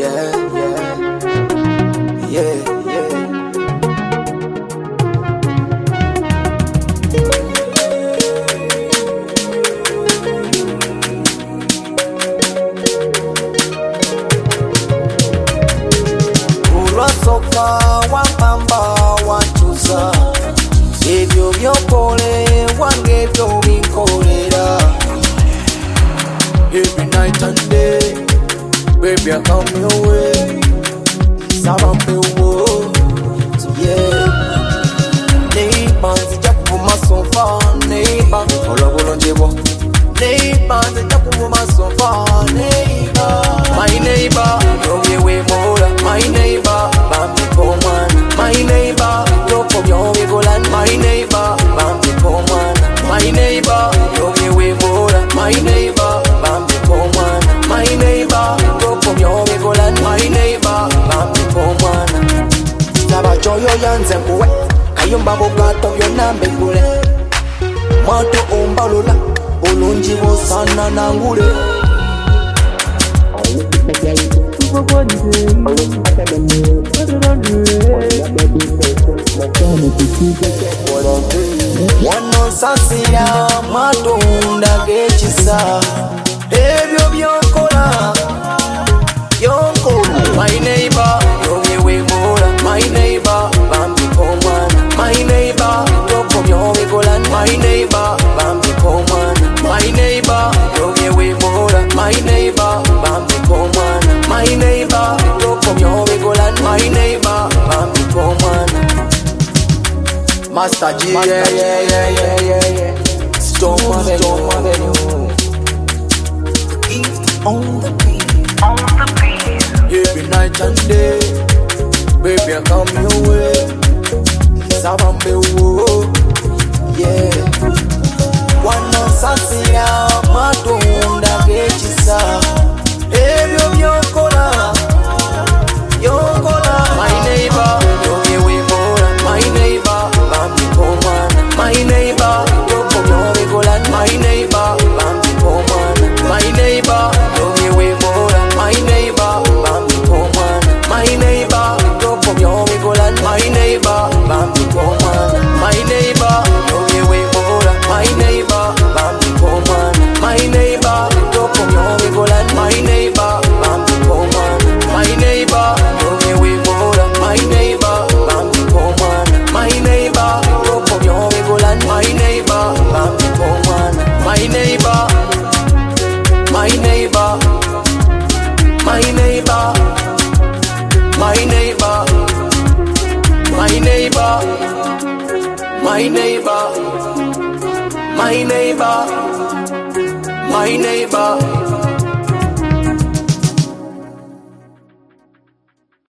Urwasoka wampamba wanchuza ebyo byokole wange byo binkolera. Every night and day, baby, I come your way. Sabambe wo, yeah. Neighbor, zijaku masofa, neighbor. Ola bolonjebo. Neighbor, zijaku masofa, neighbor. My neighbor, don't we more. My neighbor, bambi koman. My neighbor, don't come your way go land. My neighbor, bambi koman. My neighbor, don't we more. My neighbor, bambi koman. My neighbor, don't come your way go land. My neighbor, bambi koman. Saba choyo yanze kuwe, kayumba bogato yonambe kule. Mato umbalula, ulunji bosana nangule. Wano sasira matunda gechisa ebyo byokola yonkola. My neighbor, yowewe mora. My neighbor, bambi komana. My neighbor, yoko myowe golan. My neighbor, bambi komana. My neighbor, yowewe mora. My neighbor, bambi komana. My neighbor, yoko myowe golan. My neighbor, bambi komana. Master G, yeah. Storm Avenue. Gift on the beat. Every night and day, baby, I come your way. Sabambe wo, yeah. Wano sasira matunda gechisa ebyo byokola yonkola. My neighbor, yowewe mora. My neighbor, bambi komana. My neighbor, yoko myowe golan. My neighbor, bambi komana. My neighbor, yowewe mora. My neighbor, bambi komana. My neighbor, yoko myowe golan. My neighbor, bambi komana. My neighbor, yowewe mora. My neighbor, bambi komana. My neighbor, yoko myowe golan. My neighbor, bambi komana. My neighbor, yowewe mora. My neighbor, bambi komana. My neighbor, yoko myowe golan. My neighbor, bambi komana. My neighbor, my neighbor, my neighbor, my neighbor, my neighbor, my neighbor, my neighbor, my neighbor.